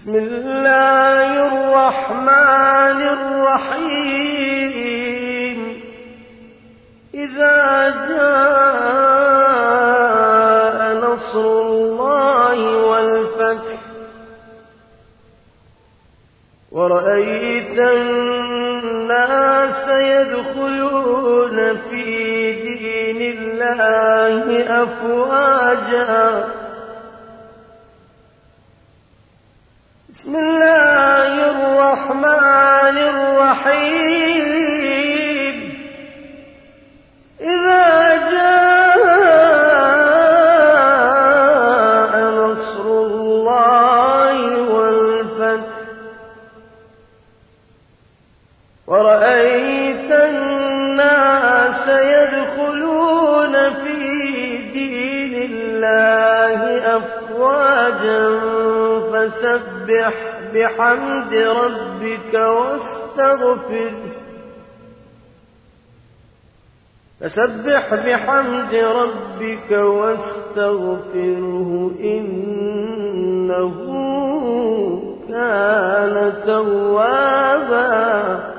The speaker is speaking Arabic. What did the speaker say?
بسم الله الرحمن الرحيم إذا جاء نصر الله والفتح ورأيت الناس يدخلون في دين الله أفواجا بسم الله الرحمن الرحيم إذا جاء نصر الله والفتح ورأيت الناس يدخلون في دين الله أفواجا فسبح بحمد ربك واستغفره إنه كان توابا